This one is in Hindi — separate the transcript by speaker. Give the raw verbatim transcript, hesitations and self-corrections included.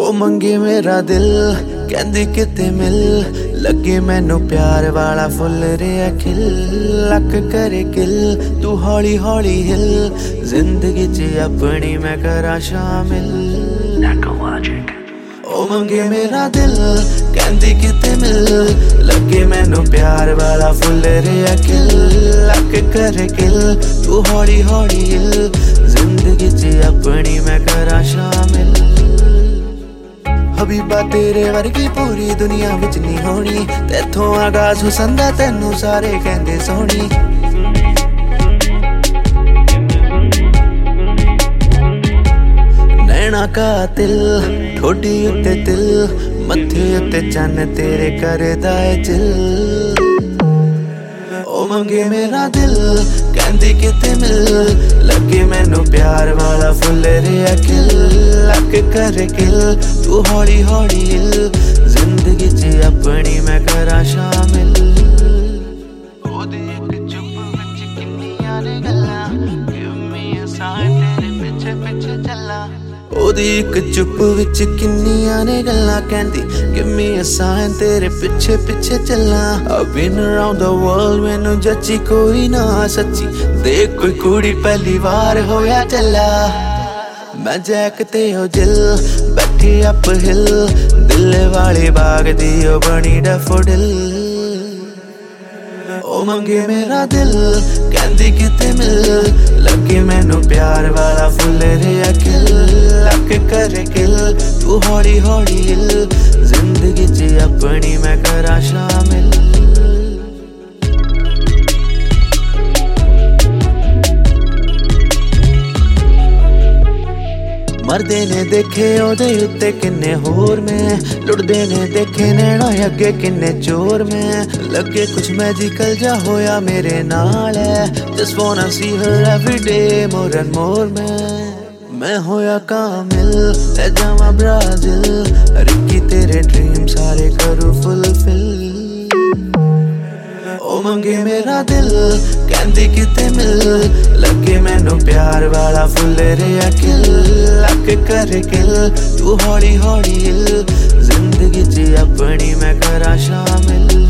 Speaker 1: ओ मंगे मेरा दिल कहंदी किते मिल लगे मैनू प्यार वाला फुल रिया खिल लक करे किल तू हौली हौली हिल जिंदगी च अपनी मैं करा शामिल। ओ मंगे मेरा दिल कहंदी किते मिल लगे मैनू प्यार वाला फुल रिया खिल लक करे किल तू हौली हौली हिल जिंदगी च अपनी मैं करा शामिल। हबीबा तेरे वर्गी पूरी दुनिया विच नहीं होनी तेथों आगाज हुसंदा तेनू सारे कहंदे सोहनी। नैना कातिल ठोडी उत्ते तिल मथे उत्ते चन्न तेरे करदा है चिल। ओ मंगे मेरा दिल कहंदी किते मिल लगे मैनू प्यार वाला फुल रिया खिल लक करे किल तू हौली हौली हिल जिंदगी च अपनी मैं करा शामिल। ओदी इक चुप विच किन्नियां ने गल्लां गिव मी अ साइन तेरे पिछे पिछे चला। ओदी इक चुप विच किन्नियां ने गल्लां कहंदी गिव मी अ साइन तेरे पिछे पिछे चला। I've been around the world मैनू जच्ची कोई ना सच्ची देख कोई कुड़ी पहली बार होया चला। मैं जैक ते ओ जिल बैठे अप हिल दिल वाले बाग दी ओ बनी डैफोडिल। ओ मंगे मेरा दिल कहंदी किते मिल लगे मैनू प्यार वाला फुल रिया खिल लक करे किल तू हौली हौली हिल जिंदगी च अपनी मैं करा शामिल। मरदे ने देखे ओदे उत्ते किन्ने होर में लुटदे ने देखे नैना अगे किन्ने चोर में लगे कुछ मैजिकल जा होया मेरे नाल है just wanna see her every day more and more में। मैं होया कामिल ले जावा ब्राजील रिक्की तेरे ड्रीम सारे करूं फुलफिल। ओ मंगे मेरा दिल कहंदी किते मिल लगे मैनू प्यार वाला फुल रिया खिल लक करे किल तू हौली हौली हिल जिंदगी च अपनी मैं करा शामिल।